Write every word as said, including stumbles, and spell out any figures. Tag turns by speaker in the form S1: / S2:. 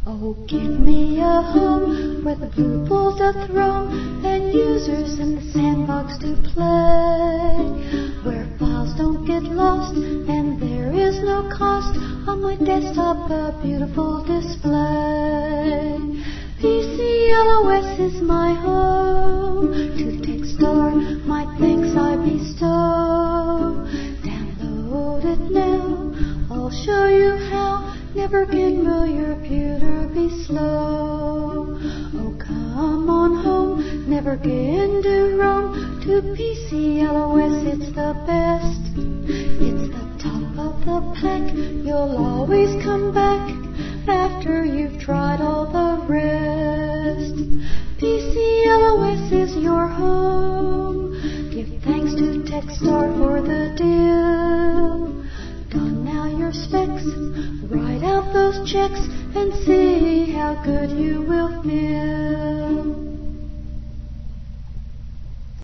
S1: Oh, give me a home where the blue bulls are thrown and users in the sandbox to play, where files don't get lost and there is no cost. On my desktop a beautiful display. P C L O S is my home. To TechStore my thanks I bestow. Download it now, I'll show you how. Never again will your computer be slow. Oh, come on home, never again to roam. To P C L O S it's the best. It's the top of the pack, you'll always come back after you've tried all the rest. P C L O S is your home. Give thanks to TechStore for the deal. Don now your specs, write out those checks and see how good you will feel.